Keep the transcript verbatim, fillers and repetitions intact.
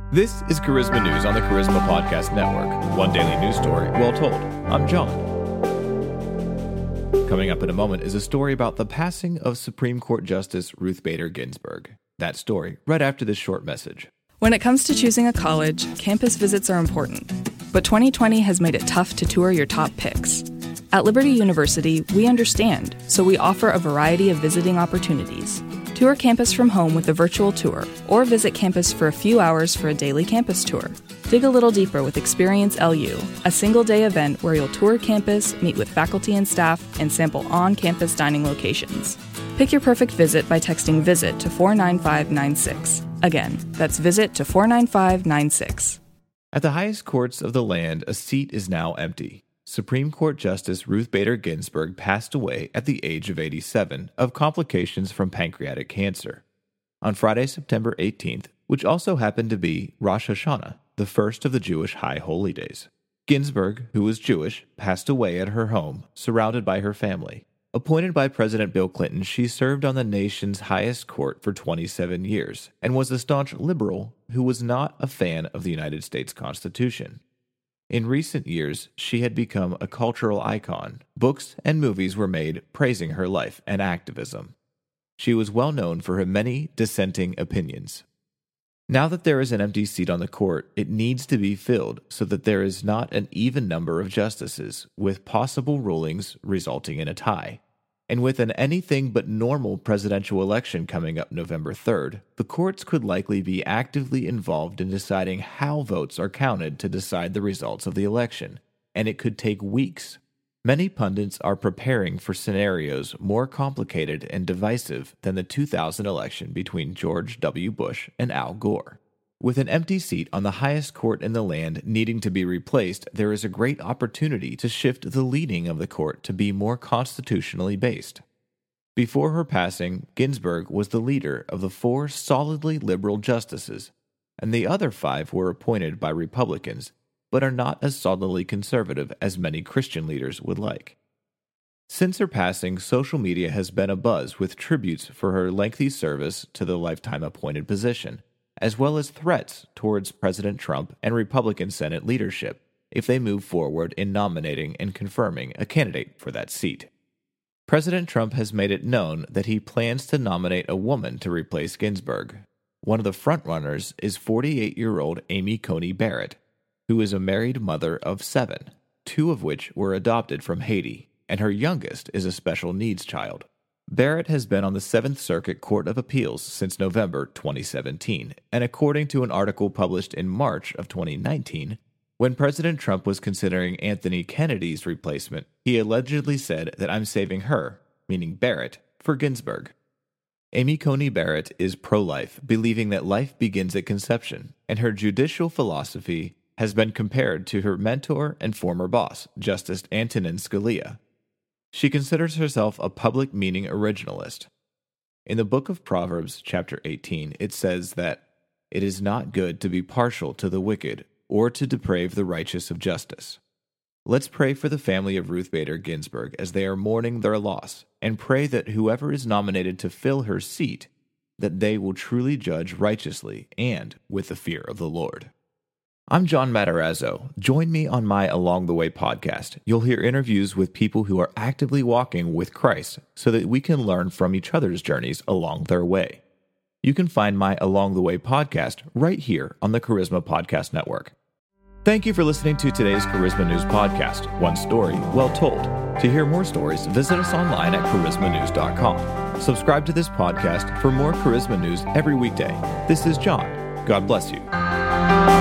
This is Charisma News on the Charisma Podcast Network. One daily news story, well told. I'm John. Coming up in a moment is a story about the passing of Supreme Court Justice Ruth Bader Ginsburg. That story right after this short message. When it comes to choosing a college, campus visits are important. But twenty twenty has made it tough to tour your top picks. At Liberty University, we understand, so we offer a variety of visiting opportunities. Tour campus from home with a virtual tour, or visit campus for a few hours for a daily campus tour. Dig a little deeper with Experience L U, a single-day event where you'll tour campus, meet with faculty and staff, and sample on-campus dining locations. Pick your perfect visit by texting VISIT to four nine five nine six. Again, that's VISIT to four nine five nine six. At the highest courts of the land, a seat is now empty. Supreme Court Justice Ruth Bader Ginsburg passed away at the age of eighty-seven of complications from pancreatic cancer. On Friday, September eighteenth, which also happened to be Rosh Hashanah, the first of the Jewish High Holy Days. Ginsburg, who was Jewish, passed away at her home, surrounded by her family. Appointed by President Bill Clinton, she served on the nation's highest court for twenty-seven years and was a staunch liberal who was not a fan of the United States Constitution. In recent years, she had become a cultural icon. Books and movies were made praising her life and activism. She was well known for her many dissenting opinions. Now that there is an empty seat on the court, it needs to be filled so that there is not an even number of justices, with possible rulings resulting in a tie. And with an anything but normal presidential election coming up November third, the courts could likely be actively involved in deciding how votes are counted to decide the results of the election, and it could take weeks. Many pundits are preparing for scenarios more complicated and divisive than the two thousand election between George W. Bush and Al Gore. With an empty seat on the highest court in the land needing to be replaced, there is a great opportunity to shift the leading of the court to be more constitutionally based. Before her passing, Ginsburg was the leader of the four solidly liberal justices, and the other five were appointed by Republicans, but are not as solidly conservative as many Christian leaders would like. Since her passing, social media has been abuzz with tributes for her lengthy service to the lifetime appointed position, as well as threats towards President Trump and Republican Senate leadership if they move forward in nominating and confirming a candidate for that seat. President Trump has made it known that he plans to nominate a woman to replace Ginsburg. One of the frontrunners is forty-eight-year-old Amy Coney Barrett, who is a married mother of seven, two of which were adopted from Haiti, and her youngest is a special needs child. Barrett has been on the Seventh Circuit Court of Appeals since November twenty seventeen, and according to an article published in March of twenty nineteen, when President Trump was considering Anthony Kennedy's replacement, he allegedly said that I'm saving her, meaning Barrett, for Ginsburg. Amy Coney Barrett is pro-life, believing that life begins at conception, and her judicial philosophy has been compared to her mentor and former boss, Justice Antonin Scalia. She considers herself a public meaning originalist. In the book of Proverbs, chapter eighteen, it says that it is not good to be partial to the wicked or to deprave the righteous of justice. Let's pray for the family of Ruth Bader Ginsburg as they are mourning their loss, and pray that whoever is nominated to fill her seat, that they will truly judge righteously and with the fear of the Lord. I'm John Matarazzo. Join me on my Along the Way podcast. You'll hear interviews with people who are actively walking with Christ so that we can learn from each other's journeys along their way. You can find my Along the Way podcast right here on the Charisma Podcast Network. Thank you for listening to today's Charisma News podcast. One story, well told. To hear more stories, visit us online at charisma news dot com. Subscribe to this podcast for more Charisma News every weekday. This is John. God bless you.